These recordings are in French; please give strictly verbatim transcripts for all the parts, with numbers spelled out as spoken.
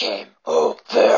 Game over.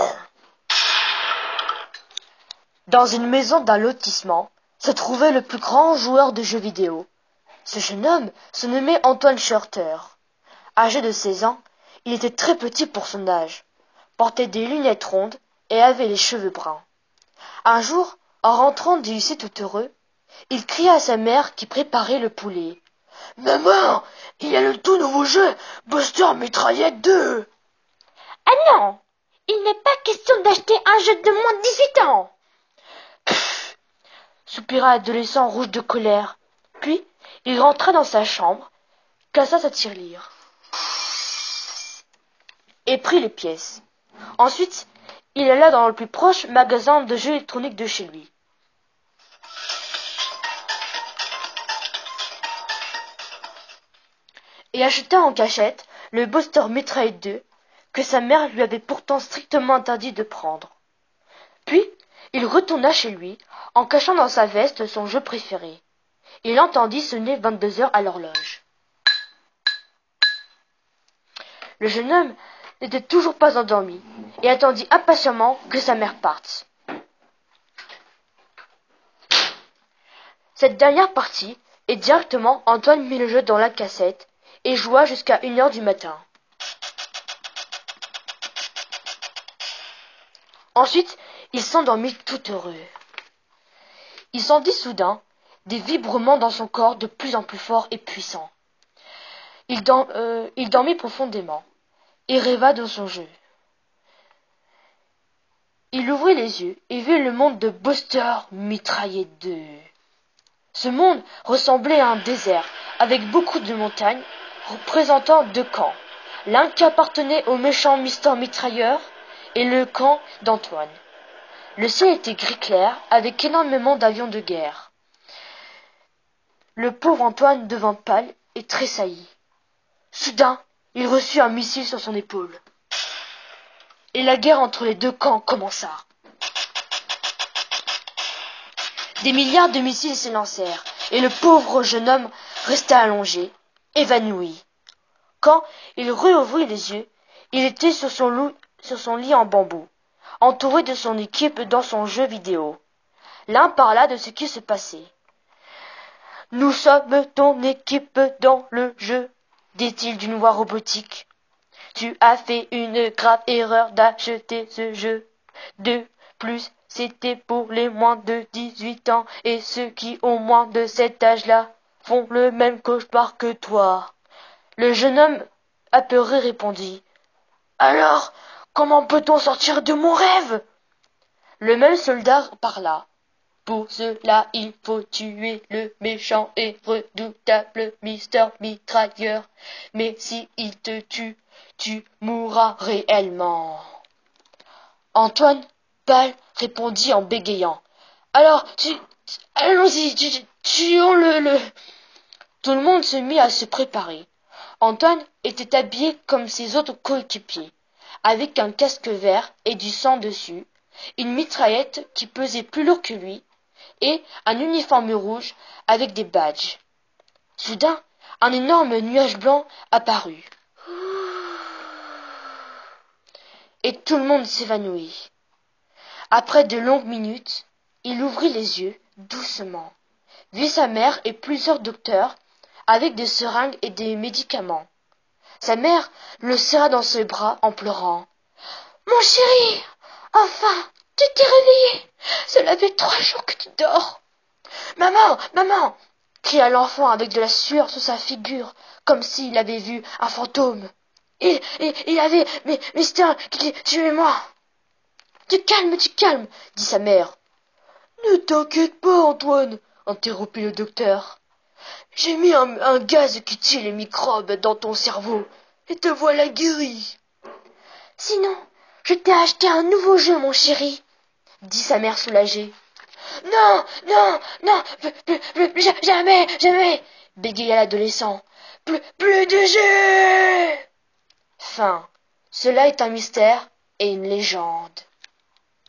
Dans une maison d'un lotissement se trouvait le plus grand joueur de jeux vidéo. Ce jeune homme se nommait Antoine Shorter. Âgé de seize ans, il était très petit pour son âge, portait des lunettes rondes et avait les cheveux bruns. Un jour, en rentrant du lycée tout heureux, il cria à sa mère qui préparait le poulet. « Maman, il y a le tout nouveau jeu, Buster Mitraillette deux !»« Ah non, il n'est pas question d'acheter un jeu de moins de dix-huit ans !» Pfff, soupira l'adolescent rouge de colère. Puis, il rentra dans sa chambre, cassa sa tirelire et prit les pièces. Ensuite, il alla dans le plus proche magasin de jeux électroniques de chez lui. Et acheta en cachette le Buster Mitraillette deux que sa mère lui avait pourtant strictement interdit de prendre. Puis, il retourna chez lui en cachant dans sa veste son jeu préféré. Il entendit sonner vingt-deux heures à l'horloge. Le jeune homme n'était toujours pas endormi et attendit impatiemment que sa mère parte. Cette dernière partie, et directement Antoine mit le jeu dans la cassette et joua jusqu'à une heure du matin. Ensuite, il s'endormit tout heureux. Il sentit soudain des vibrements dans son corps de plus en plus forts et puissants. Il, dor- euh, il dormit profondément et rêva dans son jeu. Il ouvrit les yeux et vit le monde de Buster Mitraillette deux. Ce monde ressemblait à un désert avec beaucoup de montagnes représentant deux camps. L'un qui appartenait au méchant Mister Mitrailleur et le camp d'Antoine. Le ciel était gris clair avec énormément d'avions de guerre. Le pauvre Antoine devint pâle et tressaillit. Soudain, il reçut un missile sur son épaule. Et la guerre entre les deux camps commença. Des milliards de missiles s'élancèrent, et le pauvre jeune homme resta allongé, évanoui. Quand il rouvrit les yeux, il était sur son, loup, sur son lit en bambou, entouré de son équipe dans son jeu vidéo. L'un parla de ce qui se passait. « Nous sommes ton équipe dans le jeu, dit-il d'une voix robotique. Tu as fait une grave erreur d'acheter ce jeu. De plus, c'était pour les moins de dix-huit ans et ceux qui ont moins de cet âge-là font le même cauchemar que toi. » Le jeune homme apeuré répondit. « Alors, comment peut-on sortir de mon rêve ?» Le même soldat parla. « Pour cela, il faut tuer le méchant et redoutable Mister Mitrailleur. Mais si il te tue, tu mourras réellement. » Antoine, pâle, répondit en bégayant. « Alors, tu... allons-y, tu... tuons-le, le... » Tout le monde se mit à se préparer. Antoine était habillé comme ses autres coéquipiers, avec un casque vert et du sang dessus, une mitraillette qui pesait plus lourd que lui, et un uniforme rouge avec des badges. Soudain, un énorme nuage blanc apparut. Et tout le monde s'évanouit. Après de longues minutes, il ouvrit les yeux doucement, vit sa mère et plusieurs docteurs avec des seringues et des médicaments. Sa mère le serra dans ses bras en pleurant. « Mon chéri, enfin, tu t'es réveillé. Cela fait trois jours que tu dors. »« Maman, maman !» cria l'enfant avec de la sueur sur sa figure, comme s'il avait vu un fantôme. Il, il, il avait, mais, Mister, qui, suivez-moi. Tu calmes, tu calmes, dit sa mère. Ne t'inquiète pas, Antoine, interrompit le docteur. J'ai mis un, un gaz qui tue les microbes dans ton cerveau, et te voilà guéri. Sinon, je t'ai acheté un nouveau jeu, mon chéri, dit sa mère soulagée. Non, non, non, plus, plus, plus, jamais, jamais, bégaya l'adolescent. Plus, plus de jeu. Fin. Cela est un mystère et une légende.